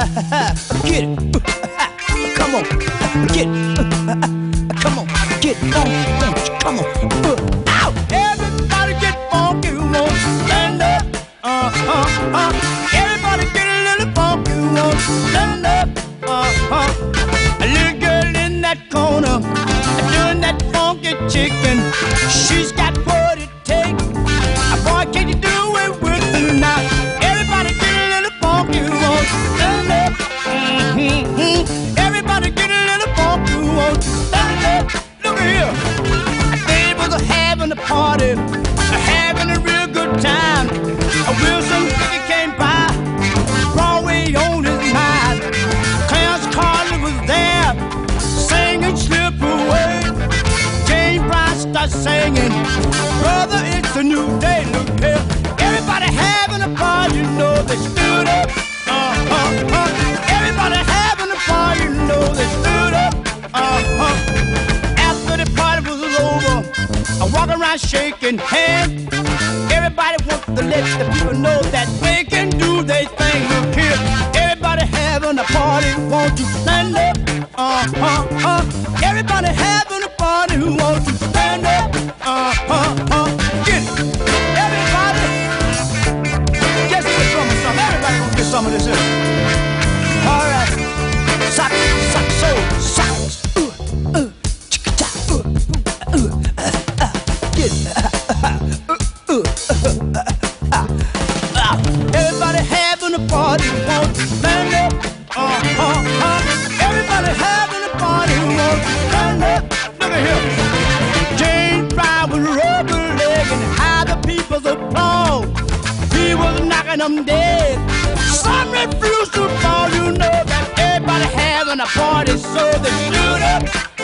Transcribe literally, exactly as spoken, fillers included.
Get it. Come on. Get it. Come on. Get funky. Come on. Ow! Everybody get funky. Won't stand up. Uh, uh, uh. Everybody get a little funky. Won't stand up. Uh, uh. A little girl in that corner doing that funky chicken. She's got what it takes. A boy, can you do it with her now? Everybody get a little funky. Won't stand up. Mm-hmm. Everybody get a little funky. Won't stand up. Look at here. They was having a party, having a real good time. A Wilson Pickett came by, Broadway on his mind. Clarence Carter was there, singing Slip Away. James Brown starts singing, brother, it's a new day. Look here, everybody having a party, you know they stood up. Uh, uh, uh. Everybody having a party, you know they stood up. Uh, uh. After the party was over, I walk around shaking hands. Everybody wants to let the people know that they can do their thing. Look here, everybody having a party, won't you stand up? Uh, uh, uh. Everybody having a party, who wants to stand up? Uh, uh, uh. Get it. Everybody, just get some of some. Everybody gonna get some of this here. All right. Sock, sock, soul, socks. Uh, uh, chicka-cha, uh, uh, uh, uh, get it. Everybody having a party, won't you stand up? Uh, uh, uh. Everybody having a party, won't you stand up? Look at here. James Brown was rubber legging, how the people's applause. He was knocking them dead. Some refused to fall. You know that everybody having a party, so they stood up.